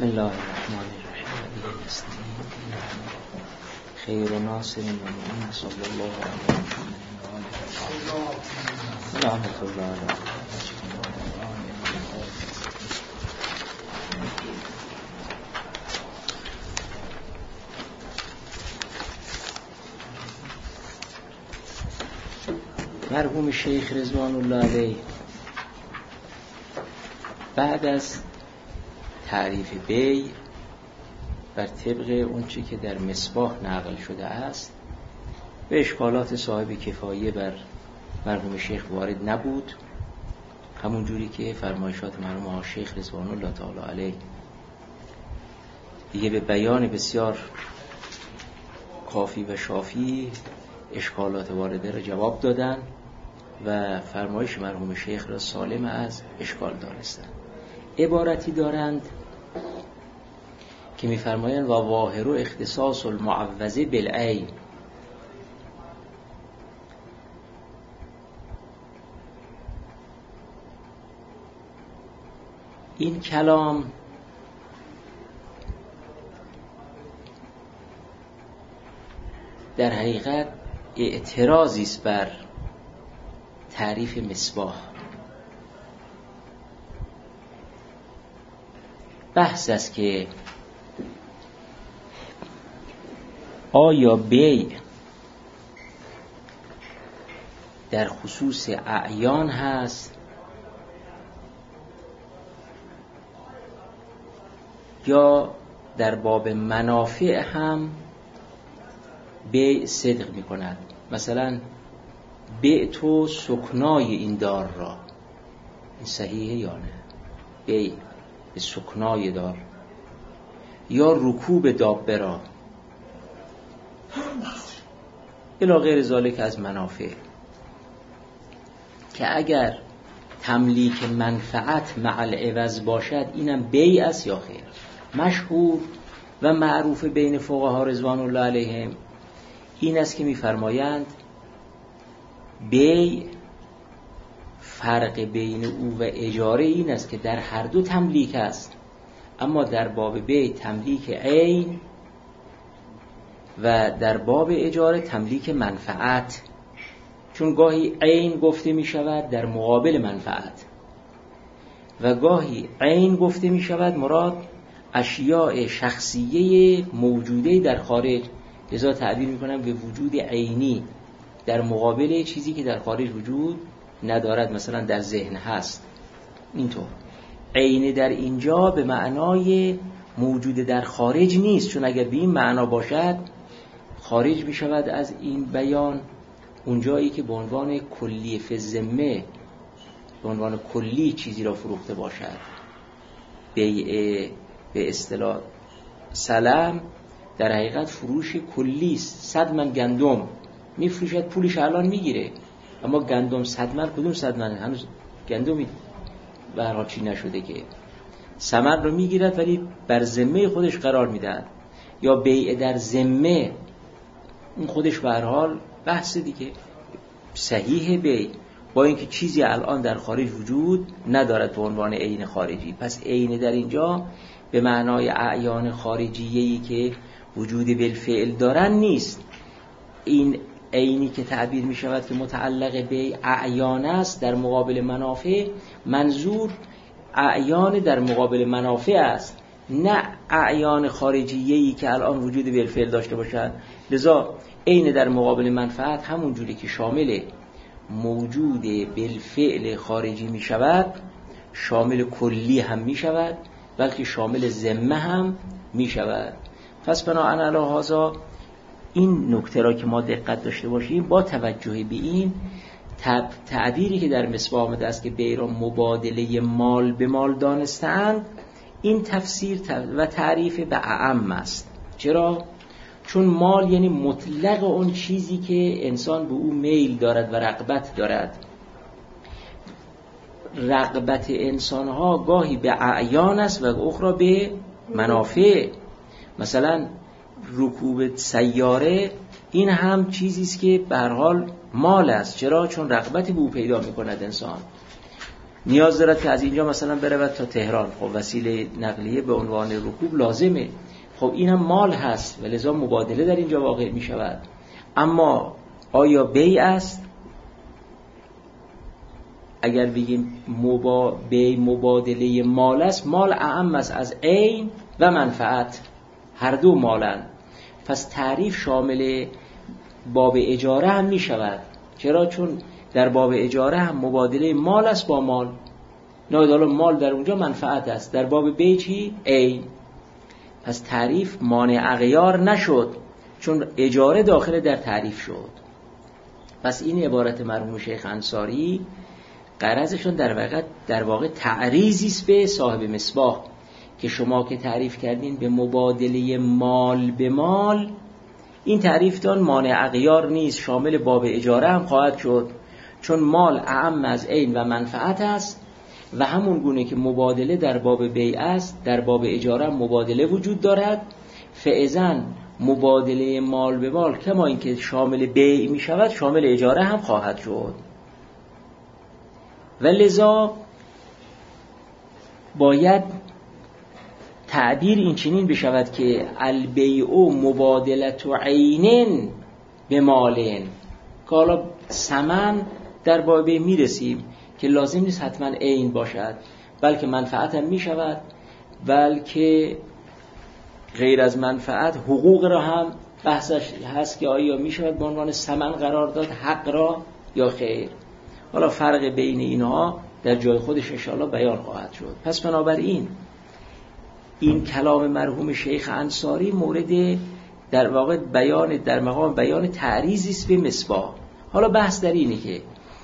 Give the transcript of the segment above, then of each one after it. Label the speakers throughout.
Speaker 1: الله الرحمن الرحیم. خیر ناصر المؤمنین صلی الله علیه و آله رحمت الله علیه. مرحوم شیخ رضوان الله علیه بعد از تعریف بیع بر طبق اونچه که در مصباح نقل شده است به اشکالات صاحب کفایه بر مرحوم شیخ وارد نبود، همون جوری که فرمایشات مرحوم شیخ رضوان الله تعالی علیه دیگه به بیان بسیار کافی و شافی اشکالات وارده را جواب دادن و فرمایش مرحوم شیخ را سالم از اشکال دانستند. عبارتی دارند که می‌فرمایند و ظاهر اختصاص المعوضه بالعین. این کلام در حقیقت اعتراضی است بر تعریف مصباح. بحث است که آیا بیع در خصوص اعیان هست یا در باب منافع هم بیع صدق می کند. مثلا بیع تو سکنای این دار را، این صحیحه یا نه؟ بیع به سکنای دار یا رکوب دابه را الی غیر ذالک از منافع، که اگر تملیک منفعت مع العوض باشد اینم بیع است یا خیر. مشهور و معروف بین فقها رضوان الله علیهم این است که می‌فرمایند بیع فرق بین او و اجاره این است که در هر دو تملیک است، اما در باب بیع تملیک عین و در باب اجاره تملیک منفعت، چون گاهی عین گفته می شود در مقابل منفعت و گاهی عین گفته می شود مراد اشیاء شخصیه موجوده در خارج، لذا تعبیر می کنم به وجود عینی در مقابل چیزی که در خارج وجود ندارد، مثلا در ذهن هست. اینطور عین در اینجا به معنای موجود در خارج نیست، چون اگر به این معنا باشد خارج می شود از این بیان اونجایی که به عنوان کلی فی الذمه، به عنوان کلی چیزی را فروخته باشد. بیع به اصطلاح سلم در حقیقت فروش کلی است. 100 من گندم میفروشد، پولش الان میگیره، اما گندم 100 من کدوم 100 من؟ هنوز گندمی به هر حال چی نشده که ثمر رو میگیرد ولی بر ذمه خودش قرار میدهد. یا بیع در ذمه، اون خودش به هر حال بحث دیگه. صحیح بیع با اینکه چیزی الان در خارج وجود ندارد به عنوان عین خارجی. پس عین در اینجا به معنای اعیان خارجیه‌ای که وجود بالفعل دارن نیست. این عینی که تعبیر می شود که متعلق به اعیان است در مقابل منافع، منظور اعیان در مقابل منافع است، نه اعیان خارجیه‌ای که الان وجود بالفعل داشته باشد. لذا عین در مقابل منفعت همون جوری که شامل موجود بالفعل خارجی می شود، شامل کلی هم می شود، بلکه شامل ذمه هم می شود. پس بناهن علی هذا این نکته را که ما دقت داشته باشیم، با توجه به این تعبیری که در مصباح آمده است که بیع را مبادله مال به مال دانستند، این تفسیر و تعریف به اعم است. چرا؟ چون مال یعنی مطلق اون چیزی که انسان به او میل دارد و رغبت دارد. رغبت انسانها گاهی به اعیان است و اخرى به منافع. مثلا رکوب سیاره این هم چیزی است که به هر حال مال است. چرا؟ چون رغبتی به او پیدا می‌کند انسان. نیاز دارد که از اینجا مثلا برود تا تهران، خب وسیله نقلیه به عنوان رکوب لازمه، خب این هم مال هست و لذا مبادله در اینجا واقع می شود. اما آیا بیع است؟ اگر بگیم بیع مبادله مال است، مال اعم است از عین و منفعت، هر دو مالن، پس تعریف شامل باب اجاره هم می شود. چرا؟ چون در باب اجاره هم مبادله مال است با مال، نه مال در اونجا منفعت است، در باب بیع چی؟ عین. پس تعریف مانع اغیار نشد چون اجاره داخل در تعریف شد. پس این عبارت مرحوم شیخ انصاری غرضشون در واقع تعریضی است به صاحب مصباح که شما که تعریف کردین به مبادله مال به مال، این تعریفتان مانع اغیار نیست، شامل باب اجاره هم خواهد شد، چون مال اعم از عین و منفعت است و همون گونه که مبادله در باب بیع است، در باب اجاره هم مبادله وجود دارد. فاذا مبادله مال به مال کما اینکه شامل بیع می شود، شامل اجاره هم خواهد شد. و لذا باید تعبیر این چنین بشود که البیع مبادلت عین به مالین، که حالا ثمن در باب بیع می رسیم که لازم نیست حتما عین باشد، بلکه منفعت هم می شود، بلکه غیر از منفعت حقوق را هم بحثش هست که آیا می شود به عنوان ثمن قرار داد حق را یا خیر. حالا فرق بین اینها در جای خودش انشاءالله بیان خواهد شد. پس بنابراین این کلام مرحوم شیخ انصاری مورد در واقع بیان در مقام بیان تعریضی است به مصباح. حالا بحث در اینه که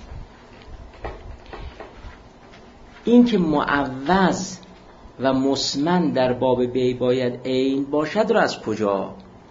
Speaker 1: این که معوض و مسمن در باب بیع باید عین باشد را از کجا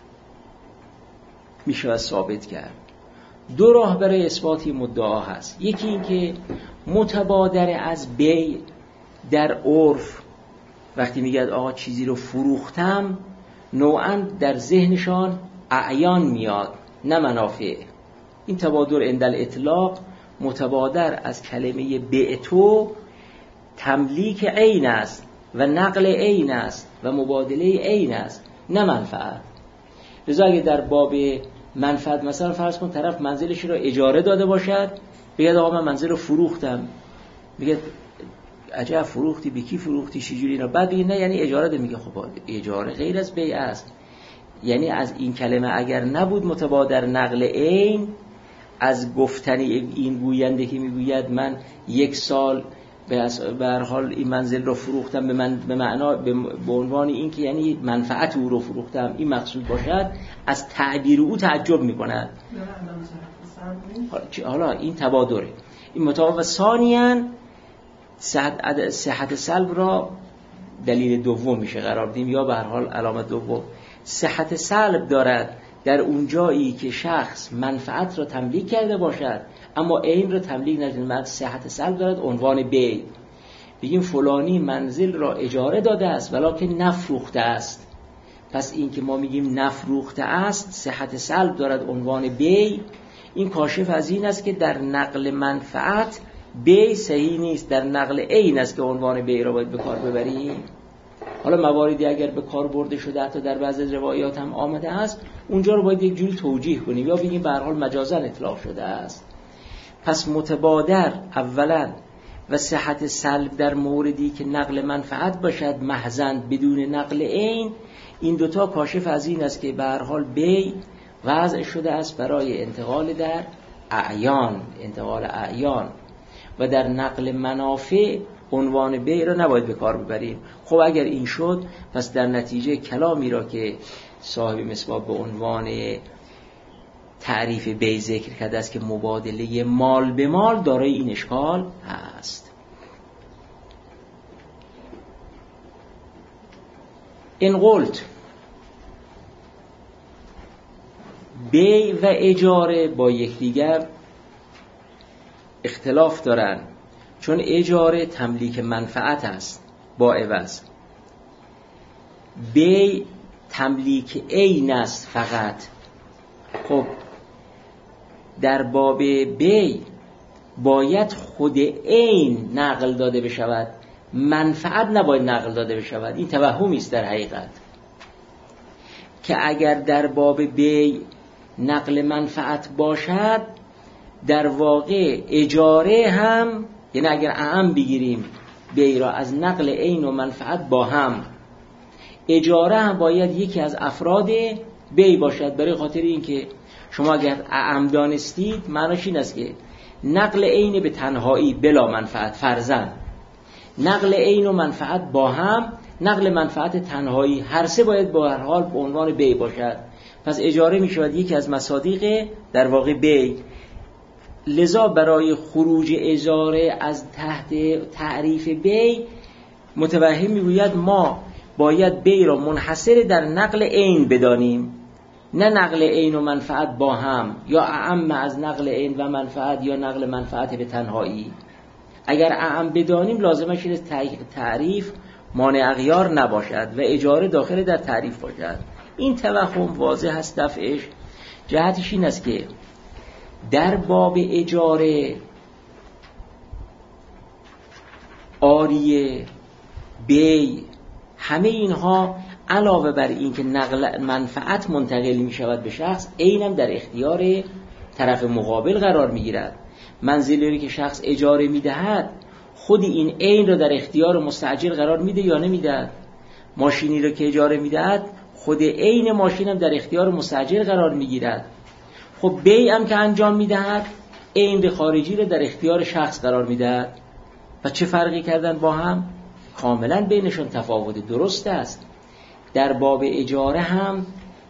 Speaker 1: میشه ثابت کرد؟ دو راه برای اثبات مدعا هست. یکی این که متبادر از بیع در عرف وقتی میگه آقا چیزی رو فروختم، نوعاً در ذهنشان اعیان میاد نه منافع. این تبادر عند الاطلاق متبادر از کلمه بعتو تملیک عین است و نقل عین است و مبادله عین است نه منفعت. لذا اگه در باب منفعت مثلا فرض کن طرف منزلش رو اجاره داده باشد، بگه آقا من منزل رو فروختم، میگه عجب فروختی، به کی فروختی، چجوری اینا، بعد بگه نه یعنی اجاره ده، میگه خب اجاره غیر از بیع است. یعنی از این کلمه اگر نبود متبادر نقل عین، از گفتنی این گوینده که میگوید من 1 سال به هر حال این منزل رو فروختم به معنا به عنوان این که یعنی منفعت او رو فروختم، این مقصود باشد، از تعبیر او تعجب میکند. حالا این تبادره، این متوافق. ثانیاً صحت سلب را دلیل دوم میشه قرار بدیم، یا به هر حال علامت دوم. صحت سلب دارد در اون جایی که شخص منفعت را تملیک کرده باشد اما عین را تملیک نکرده. صحت سلب دارد عنوان بیع، بگیم فلانی منزل را اجاره داده است ولکن نفروخته است. پس این که ما میگیم نفروخته است صحت سلب دارد عنوان بیع. این کاشف از این است که در نقل منفعت بیع صحیح نیست، در نقل عین است که عنوان بیع را باید به کار ببریم. حالا مواردی اگر به کار برده شده حتی در بعضی روایات هم آمده است، اونجا رو باید یک جوری توجیه کنیم یا بگیم به هر حال مجازاً اطلاق شده است. پس متبادر اولا و صحت سلب در موردی که نقل منفعت باشد محضاً بدون نقل عین، این دوتا کاشف از این است که به هر حال بیع وضع شده است برای انتقال در اعیان، انتقال اعیان، و در نقل منافع عنوان بیع را نباید به کار ببریم. خب اگر این شد پس در نتیجه کلامی را که صاحب مصباح به عنوان تعریف بیع ذکر کرده است که مبادله مال به مال دارای این اشکال هست. این قلت بیع و اجاره با یکدیگر اختلاف دارند، چون اجاره تملیک منفعت است با عوض، بیع تملیک عین است فقط. خب در باب بیع باید خود عین نقل داده بشود، منفعت نباید نقل داده بشود. این توهمی است در حقیقت، که اگر در باب بیع نقل منفعت باشد، در واقع اجاره هم، یعنی اگر اعم بگیریم بیع را از نقل عین و منفعت با هم، اجاره هم باید یکی از افراد بیع باشد. برای خاطر اینکه شما اگر اعم دانستید، معناش این است که نقل عین به تنهایی بلا منفعت، فرضاً نقل عین و منفعت با هم، نقل منفعت تنهایی، هر سه باید با هر حال به عنوان بیع باشد. پس اجاره می شود یکی از مصادیق در واقع بیع. لذا برای خروج اجاره از تحت تعریف بیع، متوهم میگوید ما باید بیع را منحصر در نقل عین بدانیم، نه نقل عین و منفعت با هم، یا اعم از نقل عین و منفعت، یا نقل منفعت به تنهایی. اگر اعم بدانیم لازمش اینه تعریف مانع اغیار نباشد و اجاره داخل در تعریف باشد. این توهم واضح است دفعش. جهتش این است که در باب اجاره، عاریه، بیع، همه اینها علاوه بر این که نقل منفعت منتقل می شود به شخص، عینم در اختیار طرف مقابل قرار می گیرد. منزلی که شخص اجاره می دهد، خود این عین را در اختیار مستاجر قرار میده یا نمیدهد؟ ماشینی را که اجاره می دهد، خود عین ماشین هم در اختیار مستاجر قرار می گیرد. خب بیع هم که انجام می دهد، عین خارجی را در اختیار شخص قرار می دهد. و چه فرقی کردن با هم؟ کاملا بینشون تفاوت درست است. در باب اجاره هم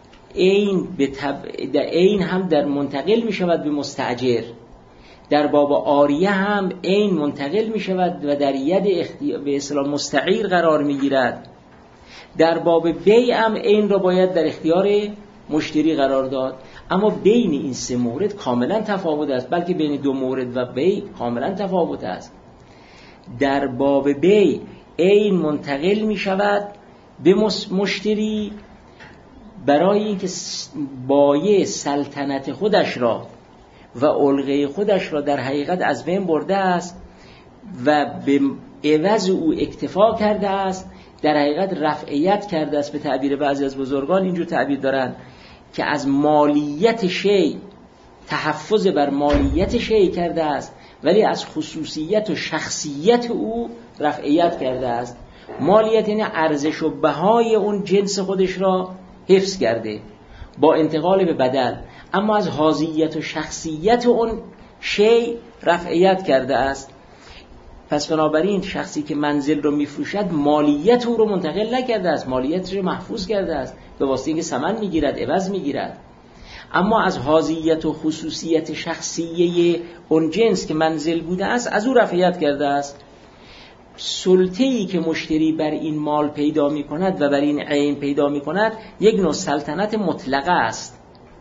Speaker 1: عین هم در منتقل می شود به مستاجر، در باب عاریه هم عین منتقل می شود و در ید به اصطلاح مستعیر قرار می گیرد. در باب بیع هم عین را باید در اختیار مشتری قرار داد. اما بین این سه مورد کاملا تفاوت است، بلکه بین دو مورد و بیع کاملا تفاوت است. در باب بیع عین منتقل می شود به مشتری برای اینکه بایع سلطنت خودش را و علقه خودش را در حقیقت از بین برده است و به عوض او اکتفا کرده است، در حقیقت رفعیت کرده است. به تعبیر بعضی از بزرگان اینجور تعبیر دارند که از مالیت شیء تحفظ بر مالیت شیء کرده است، ولی از خصوصیت و شخصیت او رفعیت کرده است. مالیت یعنی ارزش و بهای اون جنس خودش را حفظ کرده با انتقال به بدل، اما از حاضیت و شخصیت اون شیء رفعیت کرده است. پس بنابراین شخصی که منزل رو میفروشد، مالیت او رو منتقل نکرده است، مالیتش رو محفوظ کرده است به واسطه اینکه ثمن میگیرد، عوض میگیرد. اما از حاضیت و خصوصیت شخصیه اون جنس که منزل بوده است، از او رفعیت کرده است. سلطه‌ای که مشتری بر این مال پیدا می‌کند و بر این عین پیدا می‌کند، یک نوع سلطنت مطلقه است.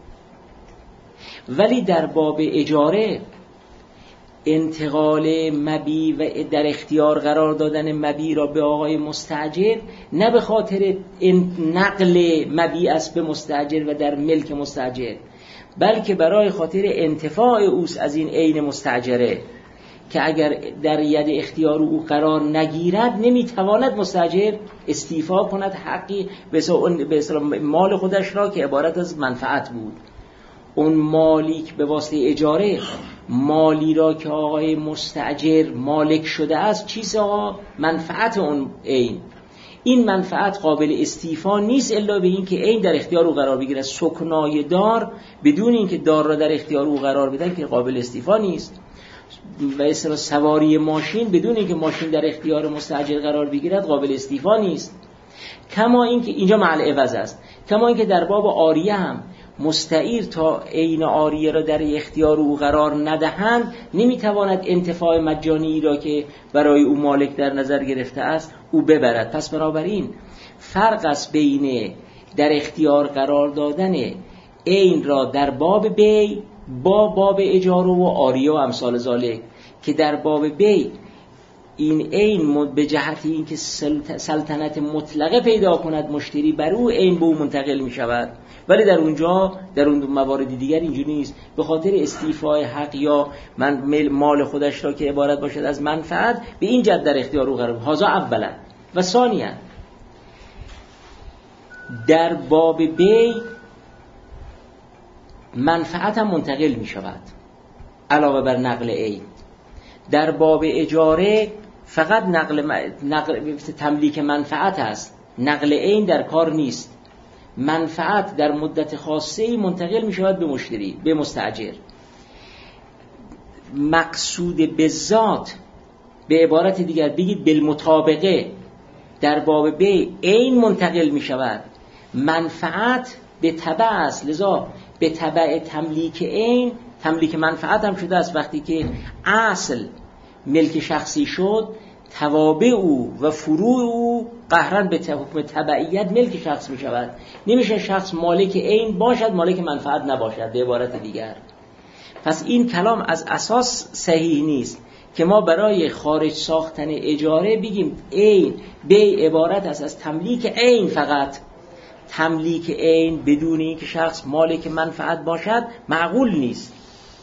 Speaker 1: ولی در باب اجاره انتقال مبیع و در اختیار قرار دادن مبیع را به آقای مستاجر، نه به خاطر نقل مبیع است به مستاجر و در ملک مستاجر، بلکه برای خاطر انتفاع اوست از این عین مستاجره، که اگر در ید اختیار او قرار نگیرد، نمیتواند مستاجر استیفا کند حقی به اصطلاح مال خودش را که عبارت از منفعت بود. اون مالیک به واسطه اجاره مالی را که آقای مستاجر مالک شده است، چیز آقا منفعت اون عین. این منفعت قابل استیفا نیست الا به این که عین در اختیار او قرار بگیرد. سکنای دار بدون این که دار را در اختیار او قرار بدن که قابل استیفا نیست. و اصلا سواری ماشین بدون اینکه ماشین در اختیار مستاجر قرار بگیرد قابل استیفا نیست. کما اینکه اینجا محل عوض است. کما اینکه در باب عاریه هم مستعیر تا عین عاریه را در اختیار او قرار ندهند، نمیتواند انتفاع مجانی را که برای او مالک در نظر گرفته است او ببرد. پس بنابراین فرق است بین در اختیار قرار دادن عین را در باب بیع با باب اجاره و عاریه و امثال ذالک، که در باب بیع این عین به جهت اینکه سلطنت مطلقه پیدا کند مشتری بر او، عین به او منتقل می شود. ولی در اونجا در اون موارد دیگر اینجوری نیست. به خاطر استیفای حق یا مال خودش را که عبارت باشد از منفعت، به این جد در اختیار او قرار. هذا اولا. و ثانیا در باب بی منفعت هم منتقل می شود علاوه بر نقل عین. در باب اجاره فقط نقل تملیک منفعت است، نقل عین در کار نیست. منفعت در مدت خاصه‌ای منتقل می شود به مشتری، به مستاجر. مقصود به ذات، به عبارت دیگر بگید بالمطابقه، در باب بی عین منتقل می شود، منفعت به تبع است. لذا به تبع تملیک عین تملیک منفعت هم شده است. وقتی که اصل ملک شخصی شد، توابع او و فروع او قهرن به حکم تبعیت ملک شخص می شود. نمیشه شخص مالک عین باشد مالک منفعت نباشد، به عبارت دیگر. پس این کلام از اساس صحیح نیست که ما برای خارج ساختن اجاره بگیم عین به عبارت است از تملیک عین. فقط تملیک عین بدون اینکه شخص مالک منفعت باشد معقول نیست.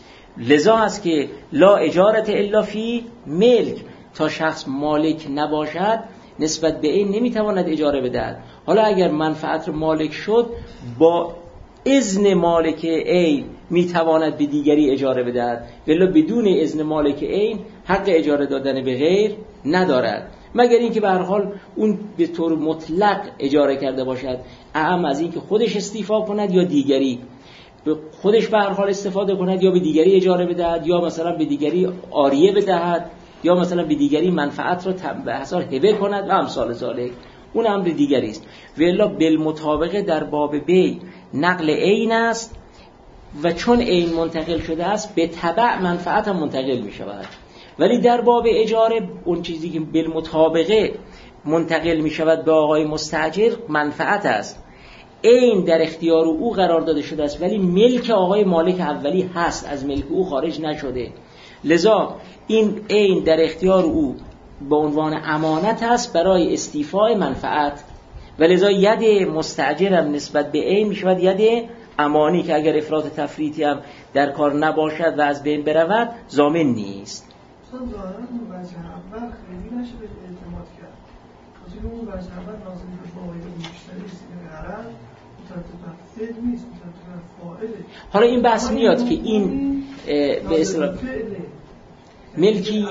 Speaker 1: لذا است که لا اجارت الا فی ملک، تا شخص مالک نباشد نسبت به عین نمیتواند اجاره بدهد. حالا اگر منفعت رو مالک شد، با اذن مالک عین میتواند به دیگری اجاره بدهد، ولی بدون اذن مالک عین حق اجاره دادن به غیر ندارد، مگر اینکه به هر حال اون به طور مطلق اجاره کرده باشد، اعم از اینکه خودش استیفا کند یا دیگری. خودش به هر حال استفاده کند یا به دیگری اجاره بدهد، یا مثلا به دیگری عاریه بدهد، یا مثلا به دیگری منفعت را به حساب هبه کند و امثال ذالک. اون امر دیگری است. و الا بالمطابقه در باب بی نقل عین است و چون عین منتقل شده است به تبع منفعت هم منتقل می شود. ولی در باب اجاره اون چیزی که بالمطابقه منتقل می شود به آقای مستاجر منفعت است. عین در اختیار او قرار داده شده است ولی ملک آقای مالک اولی هست، از ملک او خارج نشده. لذا این عین در اختیار او به عنوان امانت است برای استیفای منفعت، و لذا ید مستاجر هم نسبت به عین می شود ید امانی که اگر افراط تفریطی هم در کار نباشد و از بین برود ضامن نیست.
Speaker 2: ظاهراً اون وجه اول خیلی نشه به اعتماد کرد. واسه اون وجه اول لازم به فاعل مشتری است، عرض متعدد نیست، متعدد فاعله.
Speaker 1: حالا این بحث میاد که این به اصطلاح ملکی،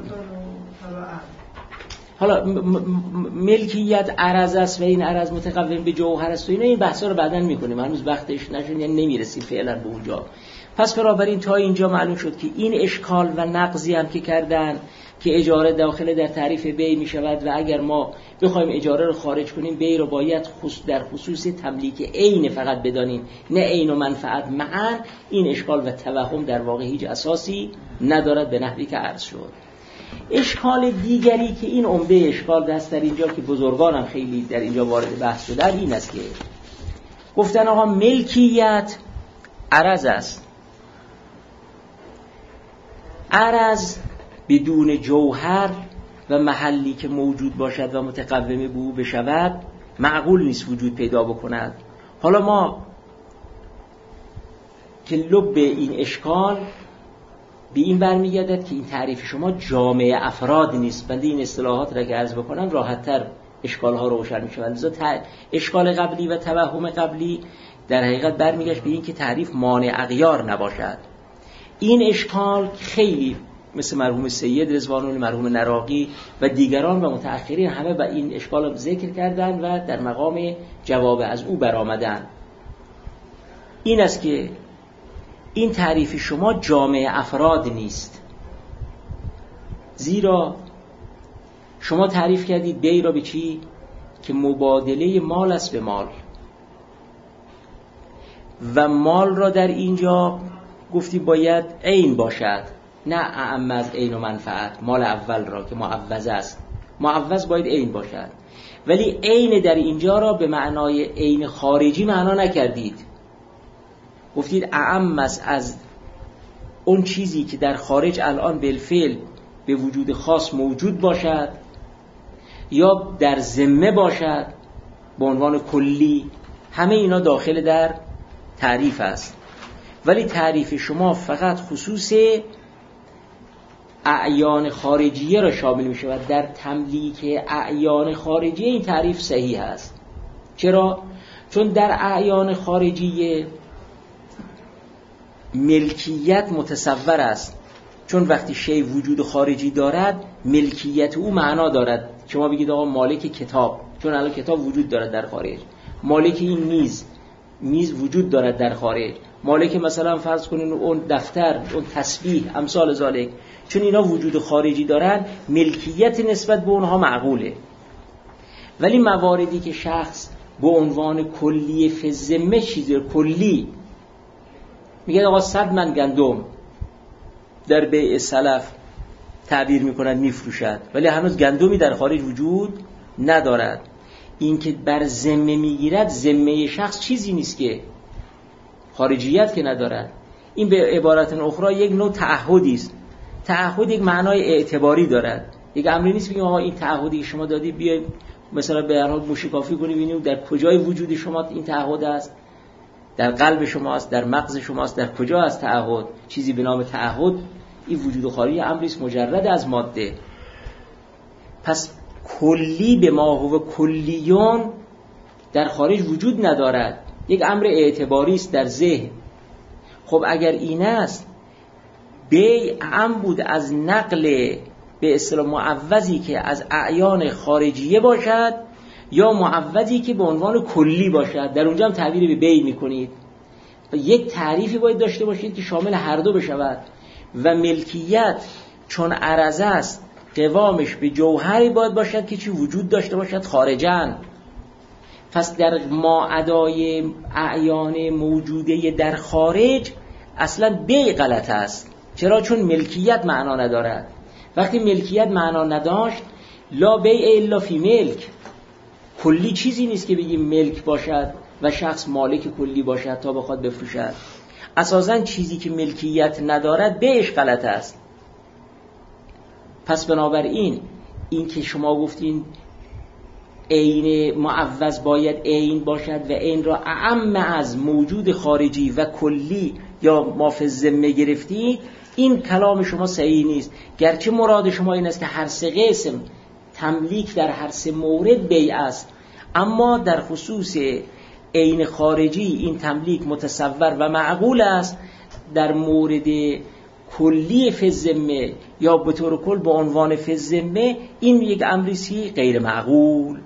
Speaker 1: حالا ملکیت عرض است و این عرض متقوم به جوهر است و اینا، این بحثا رو بعداً میکنیم، هنوز وقتش نشد، یعنی نمیرسیم فعلا به اونجا. پس بنابراین تا اینجا معلوم شد که این اشکال و نقضی هم که کردن که اجاره داخل در تعریف بی می شود و اگر ما بخوایم اجاره رو خارج کنیم بی رو باید در خصوص تملیک عین فقط بدانیم، نه عین و منفعت معا، این اشکال و توهم در واقع هیچ اساسی ندارد به نحوی که عرض شد. اشکال دیگری که این عمده اشکال دست در اینجا که بزرگان هم خیلی در اینجا وارد بحث شدن این است که گفتن آقا ملکیت عرض است، عرض بدون جوهر و محلی که موجود باشد و متقوم به او بشود معقول نیست وجود پیدا بکند. حالا ما که لب این اشکال به این برمیگردد که این تعریف شما جامع افراد نیست. بنده این اصطلاحات را که عرض بکنم راحت‌تر اشکال‌ها رو روشن می‌شود. لذا اشکال قبلی و توهم قبلی در حقیقت برمیگشت به این که تعریف مانع اغیار نباشد. این اشکال خیلی مثل مرحوم سید رضوان‌الله، مرحوم نراقی و دیگران و متأخرین همه با این اشکال رو ذکر کردن و در مقام جواب از او برآمدن. این است که این تعریف شما جامع افراد نیست، زیرا شما تعریف کردید بی را به چی؟ که مبادله مال است به مال، و مال را در اینجا گفتی باید عین باشد، نه اعم از عین و منفعت. مال اول را که معوض است، معوض باید عین باشد، ولی عین در اینجا را به معنای عین خارجی معنا نکردید، گفتید اعم از اون چیزی که در خارج الان بالفعل به وجود خاص موجود باشد یا در ذمه باشد به عنوان کلی، همه اینا داخل در تعریف است. ولی تعریف شما فقط خصوص اعیان خارجیه را شامل می شود. در تملیک اعیان خارجیه این تعریف صحیح است. چرا؟ چون در اعیان خارجیه ملکیت متصور است، چون وقتی شی وجود خارجی دارد ملکیت او معنا دارد. شما بگید آقا مالک کتاب، چون الان کتاب وجود دارد در خارج، مالک این میز وجود دارد در خارج، مالک مثلا فرض کنین اون دفتر، اون تسبیح، امثال ذالک، چون اینا وجود خارجی دارن ملکیت نسبت به اونها معقوله. ولی مواردی که شخص به عنوان کلی فی الذمه چیز کلی میگه آقا 100 من گندم در بیع سلف تعبیر میکند میفروشد، ولی هنوز گندمی در خارج وجود ندارد. این که بر ذمه میگیرد، ذمه شخص چیزی نیست که خارجیت که ندارد. این به عبارت اخرى یک نوع تعهدی است. تعهد یک معنای اعتباری دارد. یک امری نیست بگیم آقا این تعهدی که شما دادی بیاید مثلا به هر حال موشکافی کنیم ببینیم در کجای وجود شما این تعهد است، در قلب شماست، در مغز شماست، در کجا است تعهد؟ چیزی به نام تعهد این وجود خارجی امری است مجرد از ماده. پس کلی به ما هو کلیون در خارج وجود ندارد، یک امر اعتباری است در ذهن. خب اگر این است بیع ام بود از نقل به اصطلاح معوضی که از اعیان خارجیه باشد یا معوضی که به عنوان کلی باشد، در اونجا هم تعبیر به بیع میکنید. یک تعریفی باید داشته باشید که شامل هر دو بشود و ملکیت چون عرضه است قوامش به جوهری باید باشد که چی وجود داشته باشد خارجاً. پس در ماعدای اعیان موجوده در خارج اصلا بیع غلط است. چرا؟ چون ملکیت معنا ندارد. وقتی ملکیت معنا نداشت لا بیع الا فی ملک، کلی چیزی نیست که بگیم ملک باشد و شخص مالک کلی باشد تا بخواد بفروشد. اساساً چیزی که ملکیت ندارد بیعش غلط است. پس بنابراین این که شما گفتین عین معوض باید عین باشد و عین را اعم از موجود خارجی و کلی یا ما فی الذمه گرفتی، این کلام شما صحیح نیست. گرچه مراد شما این است که هر سه قسم تملیک در هر سه مورد بیع است، اما در خصوص عین خارجی این تملیک متصور و معقول است. در مورد کلی فی الذمه یا به طور کل به عنوان فی الذمه این یک امری غیر معقول.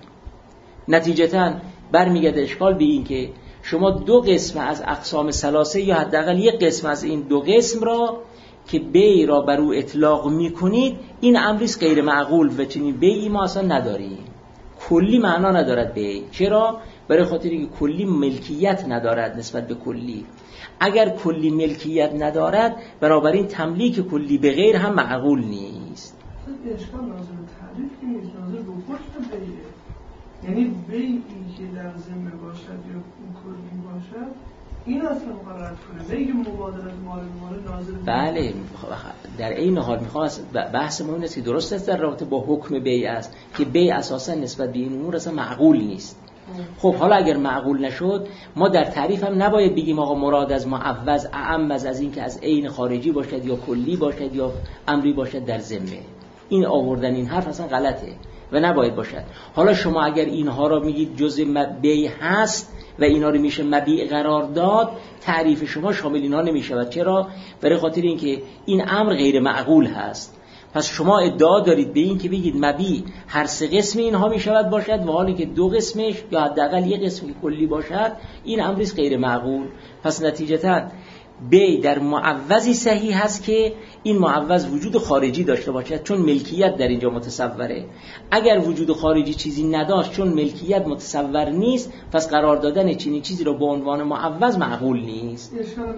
Speaker 1: نتیجتاً برمیگرده اشکال به این که شما دو قسم از اقسام ثلاثه یا حداقل یک قسم از این دو قسم را که بیع را بر او اطلاق میکنید این امری غیر معقول و چنین بیعی ما اصلا نداریم. کلی معنا ندارد بیع. چرا؟ برای خاطر اینکه کلی ملکیت ندارد نسبت به کلی. اگر کلی ملکیت ندارد بنابراین تملیک کلی به غیر هم معقول نیست.
Speaker 2: اشکال ناظر تعریف که نیست، ناظر به حکم بیعه. یعنی بیعی که در ذمه باشد یا کلی باشد این اصلا مقررت کنه. بیعی مبادله مال به مال ناظر. بله،
Speaker 1: در این حال میخوام بحث ما این است که درست است در رابطه با حکم بیع است که بیع اساسا نسبت به این امور اصلا معقول نیست. خب حالا اگر معقول نشد ما در تعریف هم نباید بگیم آقا مراد از معوض اعم از این که از عین خارجی باشد یا کلی باشد یا امری باشد در ذمه. این آوردن این حرف اصلا غلطه و نباید باشد. حالا شما اگر اینها را میگید جزء بیع هست و اینا رو میشه مبیع قرار داد، تعریف شما شامل اینا نمیشود. چرا؟ برای خاطر اینکه این امر غیر معقول هست. پس شما ادعا دارید به این که بگید مبیع هر سه قسم اینها میشود باشد و حالی که دو قسمش یا حداقل یک قسم کلی باشد این امر غیر معقول. پس نتیجتاً بیع در معوضی صحیح هست که این معوض وجود خارجی داشته باشد چون ملکیت در اینجا متصوره. اگر وجود خارجی چیزی نداشت چون ملکیت متصور نیست، پس قرار دادن چنین چیزی رو به عنوان معوض معقول نیست.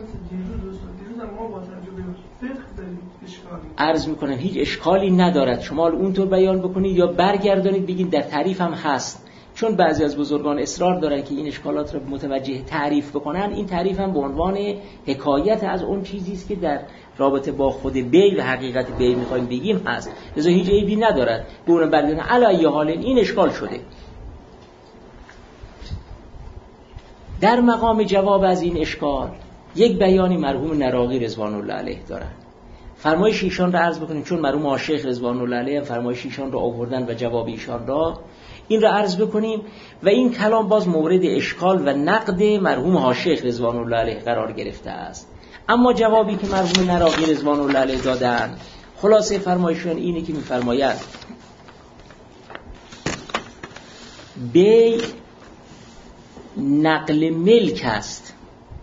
Speaker 1: عرض میکنم هیچ اشکالی ندارد شما اونطور بیان بکنید یا برگردانید بگید در تعریف هم هست چون بعضی از بزرگان اصرار دارن که این اشکالات رو متوجه تعریف بکنن، این تعریف هم به عنوان حکایت از اون چیزی است که در رابطه با خود بی و حقیقت بی میخوایم بگیم هست، لذا هیچ عیبی ندارد به اون برگردن. علی حال این اشکال شده. در مقام جواب از این اشکال یک بیانی مرحوم نراقی رضوان الله علیه دارن. فرمایش ایشان را عرض بکنیم، چون مرحوم آشیخ رضوان الله علیه فرمایش ایشان را آوردن و جواب ایشان را این را عرض بکنیم و این کلام باز مورد اشکال و نقد مرحوم آشیخ رضوان الله علیه قرار گرفته است. اما جوابی که مرحوم نراقی رضوان الله علیه دادن، خلاصه فرمایششون اینه که می‌فرمایند بیع نقل ملک است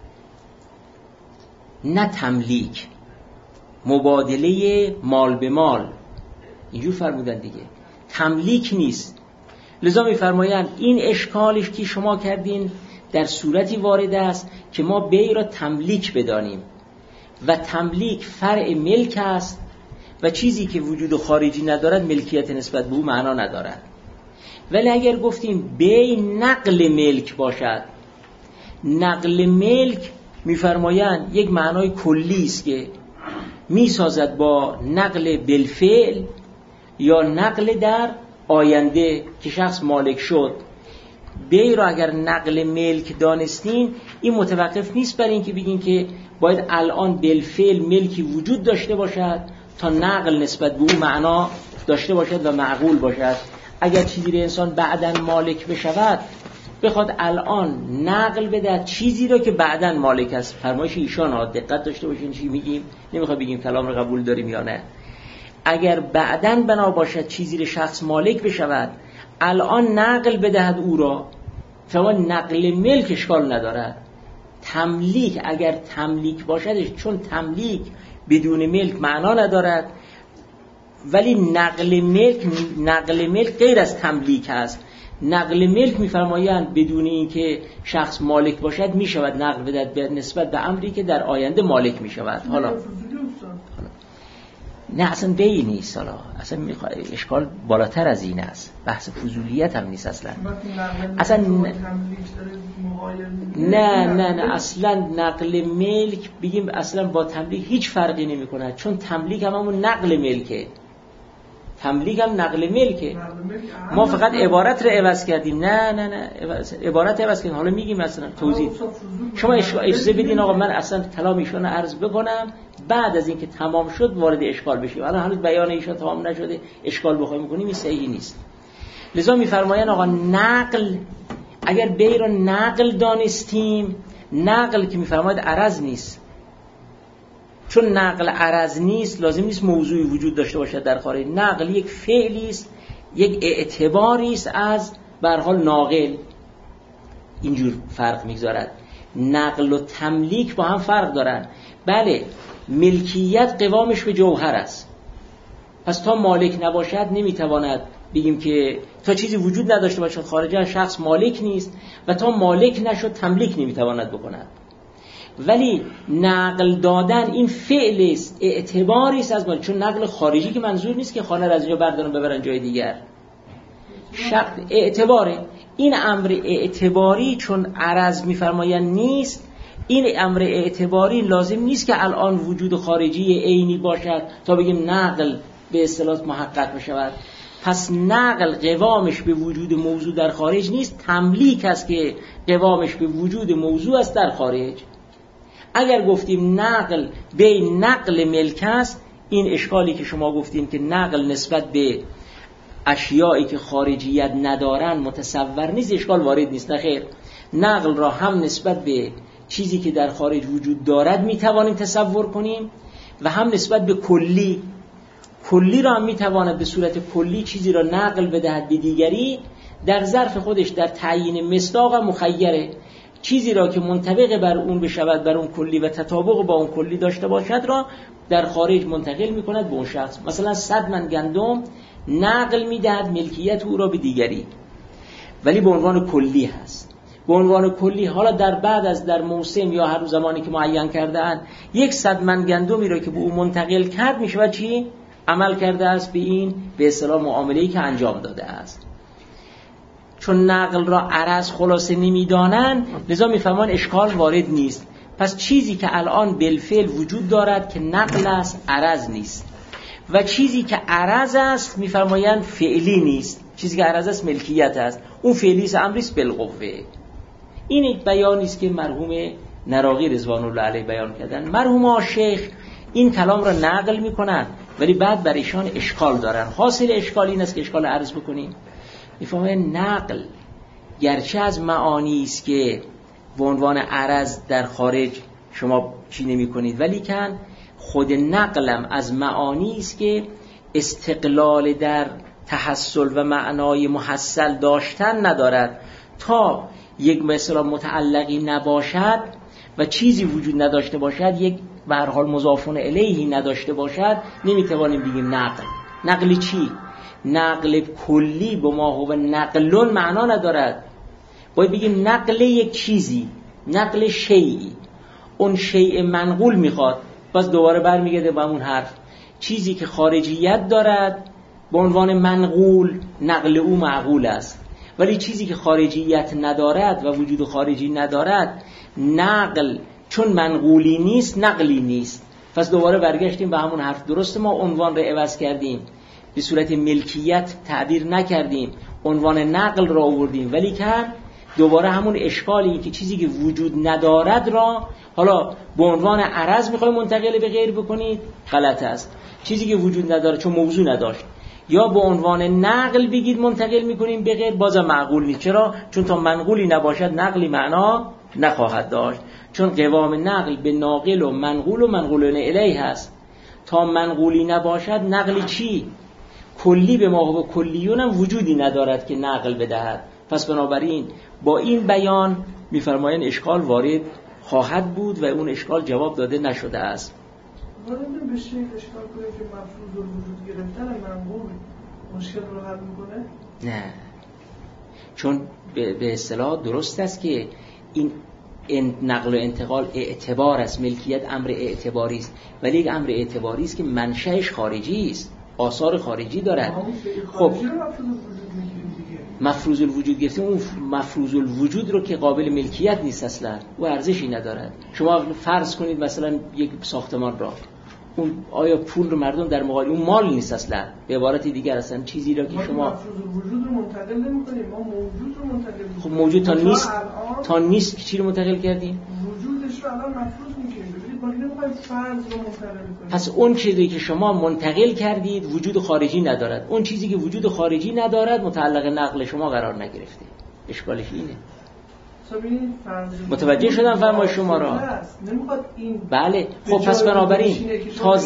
Speaker 1: نه تملیک، مبادله مال به مال، اینجور فرمودن دیگه، تملیک نیست. لذا می‌فرمایند این اشکالش که شما کردین در صورتی وارد است که ما بیع را تملیک بدانیم و تملیک فرع ملک است و چیزی که وجود خارجی ندارد ملکیت نسبت به او معنا ندارد. ولی اگر گفتیم بیع نقل ملک باشد، نقل ملک می‌فرمایند یک معنای کلی است که می‌سازد با نقل بالفعل یا نقل در آینده که شخص مالک شد. بیع را اگر نقل ملک دانستین، این متوقف نیست بر این که بگین که باید الان بالفعل ملکی وجود داشته باشد تا نقل نسبت به او معنا داشته باشد و معقول باشد. اگر چیزی را انسان بعداً مالک بشود، بخواد الان نقل بده چیزی را که بعداً مالک است. فرمایش ایشان ها دقت داشته باشین چی میگیم، نمیخواد بگیم کلام را قبول داریم یا نه. اگر بعداً بنا باشد چیزی را شخص مالک بشود، الان نقل بدهد او را، فما نقل ملک اشکال ندارد. تملیک اگر تملیک باشد، چون تملیک بدون ملک معنا ندارد، ولی نقل ملک غیر از تملیک است. نقل ملک می‌فرمایند بدون اینکه شخص مالک باشد میشود نقل بدهد به نسبت به امری که در آینده مالک میشود. حالا نه اصلا بیع نیست، حالا اصلا اشکال بالاتر از این است، بحث فضولیت هم نیست اصلا. نه اصلا نقل ملک بگیم اصلا با تملیک هیچ فرقی نمی کند، چون تملیک هم همون نقل ملکه، تملیک هم نقل ملکه. ما فقط عبارت رو عوض کردیم. نه عبارت عوض کردیم. حالا میگیم مثلا توضیح. شما اجازه بدین آقا من اصلا کلام ایشون رو عرض بکنم، بعد از اینکه تمام شد وارد اشکال بشیم. الان هنوز بیان ایشون تمام نشده، اشکال بخوایم بکنیم این صحیح نیست. لذا میفرمایند آقا نقل، اگر بیع رو نقل دانستیم، نقل که میفرماید عرض نیست، چون نقل عرض نیست لازم نیست موضوعی وجود داشته باشد در خارج. نقل یک فعلی است، یک اعتباری است از به هر حال ناقل. اینجور فرق میگذارد. نقل و تملیک با هم فرق دارن. بله ملکیت قوامش به جوهر است، پس تا مالک نباشد نمیتواند بگیم که تا چیزی وجود نداشته باشد خارجا شخص مالک نیست و تا مالک نشد تملیک نمیتواند بکند. ولی نقل دادن این فعل است، اعتباری است از مال، چون نقل خارجی که منظور نیست که خانه را از اینجا بردارن ببرن جای دیگر، اعتباره. این امر اعتباری چون عرض میفرمایند نیست، این امر اعتباری لازم نیست که الان وجود خارجی عینی باشد تا بگیم نقل به اصطلاح محقق بشود. پس نقل قوامش به وجود موضوع در خارج نیست، تملیک است که قوامش به وجود موضوع است در خارج. اگر گفتیم نقل به نقل ملک است، این اشکالی که شما گفتیم که نقل نسبت به اشیایی که خارجیت ندارن متصور نیست، اشکال وارد نیست. نخیر، نقل را هم نسبت به چیزی که در خارج وجود دارد میتوانیم تصور کنیم و هم نسبت به کلی را هم میتواند به صورت کلی چیزی را نقل بدهد به دیگری، در ظرف خودش در تعیین مصداق مخیره. چیزی را که منطبق بر اون بشود، بر اون کلی و تطابق با اون کلی داشته باشد را در خارج منتقل میکند به اون شخص. مثلا 100 من گندم نقل میدهد ملکیت او را به دیگری، ولی به عنوان کلی هست. به عنوان کلی حالا در موسم یا هر زمانی که معین کرده‌اند 100 من گندمی را که به او منتقل کرد میشود چی؟ عمل کرده است به این به اصطلاح معامله‌ای که انجام داده است. چون نقل را عرض خلاصه نمیدانند لذا میفهمان اشکال وارد نیست. پس چیزی که الان بالفعل وجود دارد که نقل است عرض نیست و چیزی که عرض است میفرمایند فعلی نیست. چیزی که عرض است ملکیت است، اون فعلی است، امری است بالقوه. این یک بیانی است که مرحوم نراقی رضوان الله علیه بیان کردن. مرحوم شیخ این کلام را نقل میکنن ولی بعد بر ایشان اشکال دارن. حاصل اشکال این است که اشکال عرض بکنیم. میفهمن نقل گرچه از معانی است که به عنوان عرض در خارج شما چی نمی کنید، ولی کن خود نقلم از معانی است که استقلال در تحصل و معنای محصل داشتن ندارد. تا یک مثلا متعلقی نباشد و چیزی وجود نداشته باشد، یک به هر حال مضاف الیهی نداشته باشد، نمیتوانیم بگیم نقل. نقل چی؟ نقل کلی به ما هو نقلون معنا ندارد. باید بگیم نقل یک چیزی، نقل شیئی. اون شیء منقول میخواد، پس دوباره برمیگرده به همون حرف. چیزی که خارجیت دارد به عنوان منقول، نقل او معقول است. ولی چیزی که خارجیت ندارد و وجود خارجی ندارد، نقل چون منقولی نیست نقلی نیست. پس دوباره برگشتیم به همون حرف. درست ما عنوان رو عوض کردیم، به صورت ملکیت تعبیر نکردیم، عنوان نقل را آوردیم، ولی که دوباره همون اشکالی که چیزی که وجود ندارد را حالا به عنوان عرض میخوایم منتقل به غیر بکنید، غلط است. چیزی که وجود نداره چون موضوع نداشت، یا به عنوان نقل بگید منتقل میکنیم به غیر، بازم معقول نیست. چرا؟ چون تا منقولی نباشد نقلی معنا نخواهد داشت. چون قوام نقل به ناقل و منقولون الیه هست. تا منقولی نباشد نقلی چی؟ کلی به ما و کلیون هم وجودی ندارد که نقل بدهد. پس بنابراین با این بیان میفرمایند اشکال وارد خواهد بود و اون اشکال جواب داده نشده است.
Speaker 2: وارد به شیء اشکال کنه که مفروض الوجود گرفتن منقول مشکل رو حل میکنه؟
Speaker 1: نه، چون به اصطلاح درست است که این نقل و انتقال اعتبار است، ملکیت امر اعتباری است، ولی یک امر اعتباری است که منشأش خارجی است، آثار خارجی دارد. خب مفروض الوجود گرفتیم، اون مفروض الوجود رو که قابل ملکیت نیست اصلا، او ارزشی ندارد. شما فرض کنید مثلا یک ساختمان را، اون آیا پول رو مردم در مقابل اون مال نیست اصلا، به عبارت دیگر اصلا چیزی را که شما
Speaker 2: مفروض الوجود رو منتقل نمی‌کنیم، ما موجود رو منتقل می‌کنیم.
Speaker 1: خب موجود تا نیست چی رو منتقل کردیم؟
Speaker 2: وجودش رو الان مفروض می‌کنیم. ببینید ما نمی‌خوایم فرض رو منتقل کنیم.
Speaker 1: پس اون چیزی که شما منتقل کردید وجود خارجی ندارد. اون چیزی که وجود خارجی ندارد متعلق نقل شما قرار نگرفته. اشکالش اینه. متوجه شدم فرمای شما را؟ بله. خب پس بنابراین تا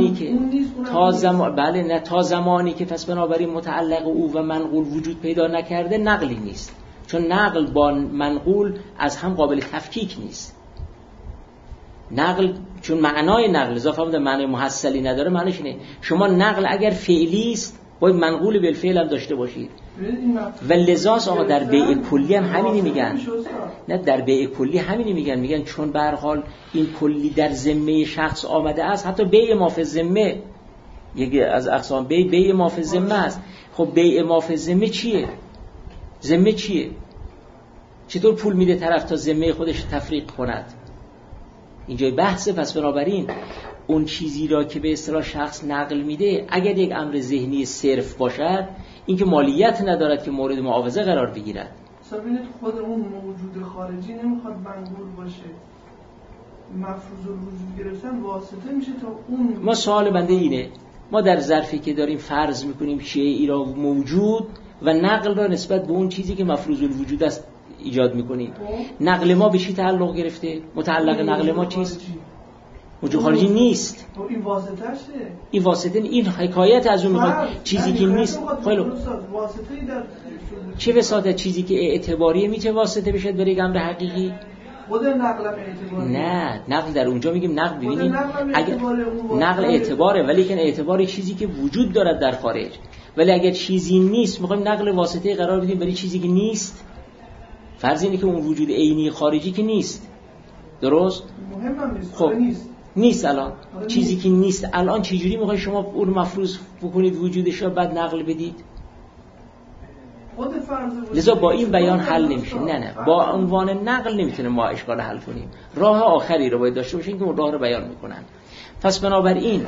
Speaker 1: زمانی که پس بنابراین متعلق او و منقول وجود پیدا نکرده نقلی نیست. چون نقل با منقول از هم قابل تفکیک نیست. نقل چون معنای نقل اضافه به معنای محصلی نداره، معنیش اینه شما نقل اگر فعلی است باید منقول بالفعل هم داشته باشید. و لذاس آقا در بیع کلی هم همینی میگن. نه در بیع کلی همینی میگن چون به هر حال این کلی در ذمه شخص آمده است. حتی بیع ما فی ذمه یکی از اقسام بیع ما فی ذمه است. خب بیع ما فی ذمه چیه؟ ذمه چیه؟ چطور پول میده طرف تا ذمه خودش تفریق کند؟ اینجای بحثه. پس بنابراین اون چیزی را که به اصطلاح شخص نقل میده اگر یک امر ذهنی صرف باشد، این که مالیت ندارد که مورد معاوضه قرار بگیرد.
Speaker 2: ببینید خود اون موجود خارجی نمیخواد منقول باشه، مفروض الوجود گرفتن واسطه میشه تا اون.
Speaker 1: ما سوال بنده اینه، ما در ظرفی که داریم فرض میکنیم شیئی را موجود و نقل را نسبت به اون چیزی که مفروض الوجود است ایجاد میکنیم. نقل ما به چی تعلق گرفته؟ متعلق نقل ما چیست؟ وجود خارجی نیست.
Speaker 2: این واسطه شه.
Speaker 1: این واسطه این حکایت از اون میخواد چیزی که نیست. خیلی
Speaker 2: واسطه‌ای در
Speaker 1: چه وساطت چیزی که اعتباریه میشه واسطه بشه برای امر حقیقی؟
Speaker 2: خود نقل اعتباریه.
Speaker 1: نه، نقل در اونجا میگیم نقل ببینید اگر نقل اعتباره ولی که اعتبار چیزی که وجود دارد در خارج. ولی اگر چیزی نیست میخوایم نقل واسطه قرار بدیم برای چیزی که نیست. فرض اینه که اون وجود عینی خارجی که نیست. درست؟
Speaker 2: مهمم نیست.
Speaker 1: خب نیست الان چیزی که نیست الان چجوری میخوای شما اون مفروض بکنید وجودش رو بعد نقل بدید؟
Speaker 2: خود فرض وجود
Speaker 1: لذا با این بیان حل نمیشه. نه با عنوان نقل نمیتونه ما اشکال حل کنیم. راه آخری رو باید داشته باشیم که اون راه رو بیان میکنن. پس بنابراین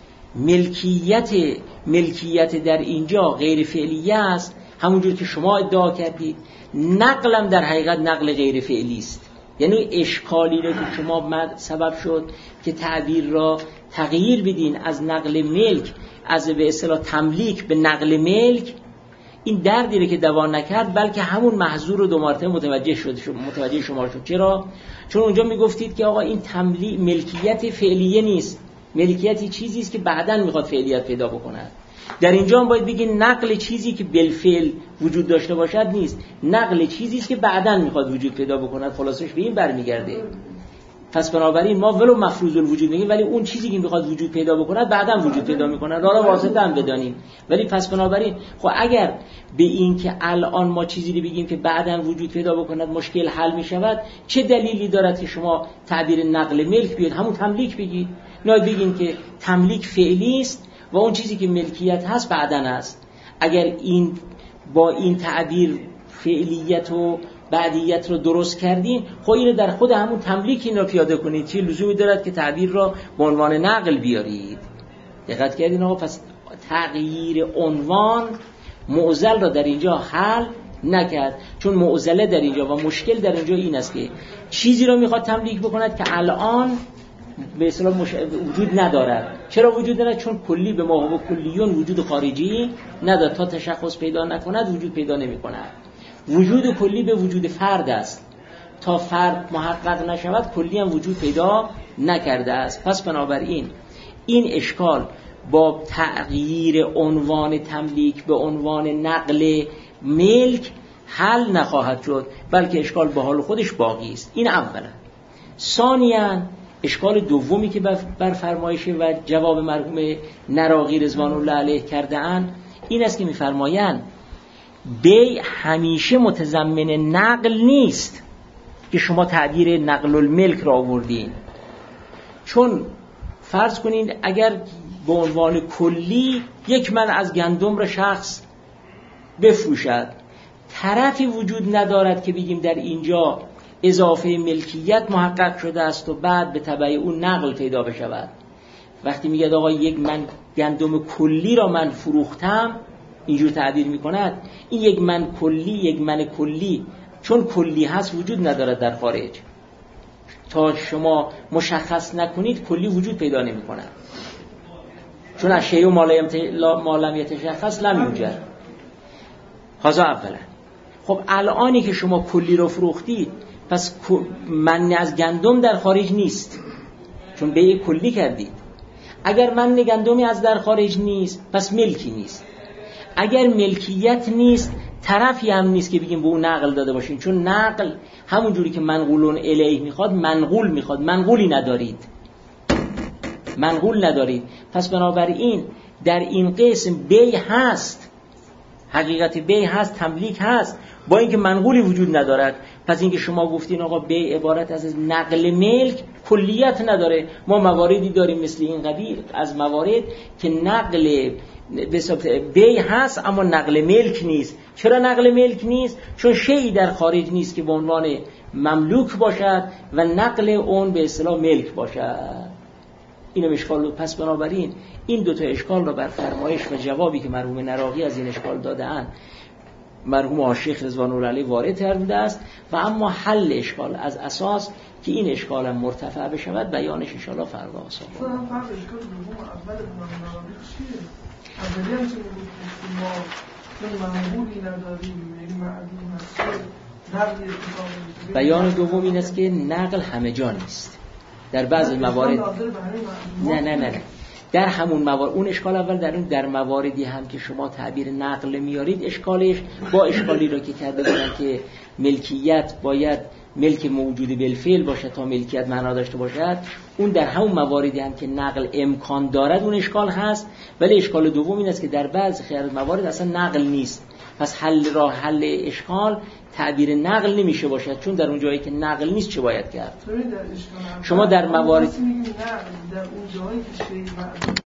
Speaker 1: ملکیت در اینجا غیر فعلی است، همونجور که شما ادعا کردید. نقلم در حقیقت نقل غیر فعلی است. یعنی اشکالی رو که شما سبب شد که تعبیر را تغییر بدین از نقل ملک، از به اصطلاح تملیک به نقل ملک، این دردی رو که دوا نکرد بلکه همون محظور رو دو مرتبه متوجه شما شد. چرا؟ چون اونجا میگفتید که آقا این تملیک ملکیت فعلیه نیست، ملکیتی چیزی است که بعداً میخواد فعلیت پیدا بکند. در اینجا هم باید بگین نقل چیزی که بالفعل وجود داشته باشد نیست، نقل چیزی است که بعداً میخواد وجود پیدا بکند. خلاصش به این برمیگرده. پس بنابراین ما ولو مفروض الوجود میگیم، ولی اون چیزی که میخواد وجود پیدا بکند بعداً وجود پیدا میکنه. راه واسطه هم بدانیم. ولی پس بنابراین خب اگر به این که الان ما چیزی رو بگیم که بعداً وجود پیدا بکند مشکل حل میشود، چه دلیلی دارد که شما تعبیر نقل ملک بیاد همون تملیک بگید؟ نه بگین که تملیک فعلی است و اون چیزی که ملکیت هست بعداً است. اگر این با این تعبیر فعلیت و بعدیت رو درست کردین، خب اینو در خود همون تملیک این رو پیاده کنید. چه لزومی دارد که تعبیر را به عنوان نقل بیارید؟ دقت کردین آقا؟ پس تغییر عنوان معضل را در اینجا حل نکرد، چون معضله در اینجا و مشکل در اینجا این است که چیزی رو میخواد تملیک بکند که الان به اصطلاح وجود ندارد. چرا وجود ندارد؟ چون کلی به ما و کلیون وجود خارجی ندارد. تا تشخص پیدا نکند وجود پیدا نمی‌کند. وجود کلی به وجود فرد است. تا فرد محقق نشود کلی هم وجود پیدا نکرده است. پس بنابراین این اشکال با تغییر عنوان تملیک به عنوان نقل ملک حل نخواهد شد، بلکه اشکال به حال خودش باقی است. این اولا. ثانیاً اشکال دومی که بر فرمایش و جواب مرحوم نراقی رضوان الله علیه کرده اند این است که می‌فرمایند بیع همیشه متضمن نقل نیست که شما تعبیر نقل الملک را آوردین. چون فرض کنید اگر به عنوان کلی یک من از گندم را شخص بفروشد، طرفی وجود ندارد که بگیم در اینجا اضافه ملکیت محقق شده است و بعد به تبع اون نقل پیدا بشود. وقتی میگه آقا یک من گندم کلی را من فروختم، اینجور تعبیر میکند، این یک من کلی چون کلی هست وجود ندارد در خارج. تا شما مشخص نکنید کلی وجود پیدا نمیکند، چون اشیاء ما لم یتشخص لم یوجد. هذا اولا. خب الانی که شما کلی رو فروختید، پس من از گندم در خارج نیست، چون بیع کلی کردید. اگر من گندمی از در خارج نیست، پس ملکی نیست. اگر ملکیت نیست، طرفی هم نیست که بگیم به اون نقل داده باشین، چون نقل همون جوری که منقولون الیه میخواد منقولی ندارید. پس بنابراین در این قسم بیع هست، حقیقت بیع هست، تملیک هست، با اینکه منقولی وجود ندارد. پس اینکه شما گفتین آقا بیع عبارت از نقل ملک، کلیت نداره. ما مواردی داریم مثل این قبیل از موارد که نقل بیع هست اما نقل ملک نیست. چرا نقل ملک نیست؟ چون شیئی در خارج نیست که به عنوان مملوک باشد و نقل اون به اصطلاح ملک باشد. اینم اشکال. پس بنابراین این دو تا اشکال را بر فرمایش و جوابی که مرحوم نراقی از این اشکال داده‌اند مرحوم شیخ رضوان الله علیه وارد کرده است و اما حل اشکال از اساس که این اشکال هم مرتفع بشود بیانش ان شاء الله فردا آسان.
Speaker 2: فرق اشکال دوم اول نراقی چیه؟ اولی هم که ما منقولی نداریم، یعنی معدوم هست.
Speaker 1: بیان دوم این است که نقل همه جا نیست. در بعضی موارد نه در همون موارد اون اشکال اول در مواردی هم که شما تعبیر نقل میارید اشکالش با اشکالی رو که کرده بودن که ملکیت باید ملک موجود بالفعل باشه تا ملکیت معنا داشته باشد، اون در همون مواردی هم که نقل امکان دارد اون اشکال هست. ولی اشکال دوم این است که در بعضی خیلی موارد اصلا نقل نیست. پس حل اشکال تعبیر نقل نمیشه باشد، چون در اون جایی که نقل نیست چه باید کرد؟ شما در موارد
Speaker 2: در اون جایی که